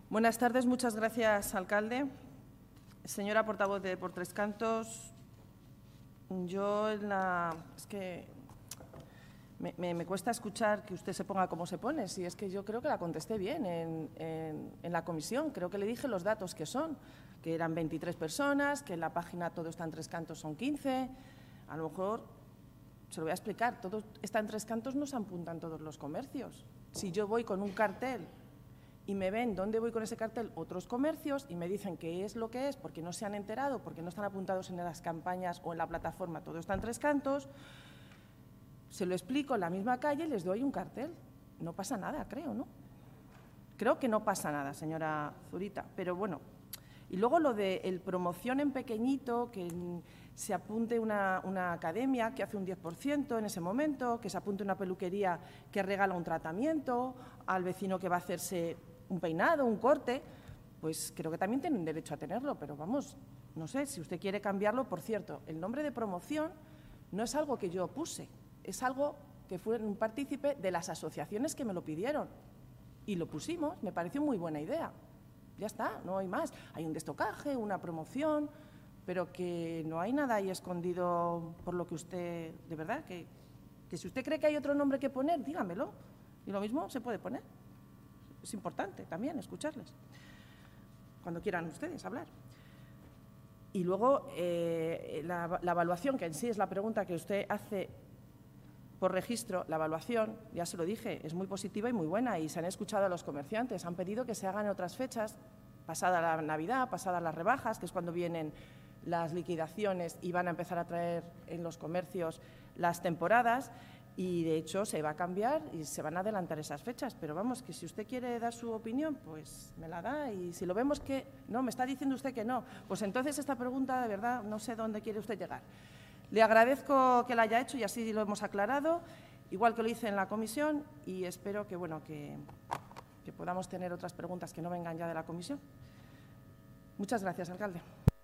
Buenas tardes, muchas gracias, alcalde. Señora portavoz de Por Tres Cantos, es que me cuesta escuchar que usted se ponga como se pone, si es que yo creo que la contesté bien en la comisión. Creo que le dije los datos que son, que eran 23 personas, que en la página Todo está en Tres Cantos son 15. A lo mejor se lo voy a explicar. Todo está en Tres Cantos no se apuntan todos los comercios. Si yo voy con un cartel y me ven dónde voy con ese cartel otros comercios y me dicen qué es lo que es porque no se han enterado, porque no están apuntados en las campañas o en la plataforma Todo está en Tres Cantos, se lo explico en la misma calle y les doy un cartel. No pasa nada, creo, ¿no? Creo que no pasa nada, señora Zurita, pero bueno. Y luego lo de el promoción en pequeñito, que se apunte una academia que hace un 10% en ese momento, que se apunte una peluquería que regala un tratamiento, al vecino que va a hacerse un peinado, un corte, pues creo que también tienen derecho a tenerlo, pero vamos, no sé, si usted quiere cambiarlo, por cierto, el nombre de promoción no es algo que yo puse, es algo que fue un partícipe de las asociaciones que me lo pidieron y lo pusimos, me pareció muy buena idea. Ya está, no hay más. Hay un destocaje, una promoción, pero que no hay nada ahí escondido por lo que usted, de verdad, que si usted cree que hay otro nombre que poner, dígamelo. Y lo mismo se puede poner. Es importante también escucharles, cuando quieran ustedes hablar. Y luego, la evaluación, que en sí es la pregunta que usted hace por registro, la evaluación, ya se lo dije, es muy positiva y muy buena y se han escuchado a los comerciantes. Han pedido que se hagan en otras fechas, pasada la Navidad, pasadas las rebajas, que es cuando vienen las liquidaciones y van a empezar a traer en los comercios las temporadas y, de hecho, se va a cambiar y se van a adelantar esas fechas. Pero vamos, que si usted quiere dar su opinión, pues me la da y si lo vemos que no, me está diciendo usted que no, pues entonces esta pregunta, de verdad, no sé dónde quiere usted llegar. Le agradezco que la haya hecho y así lo hemos aclarado, igual que lo hice en la comisión, y espero que, bueno, que podamos tener otras preguntas que no vengan ya de la comisión. Muchas gracias, alcalde.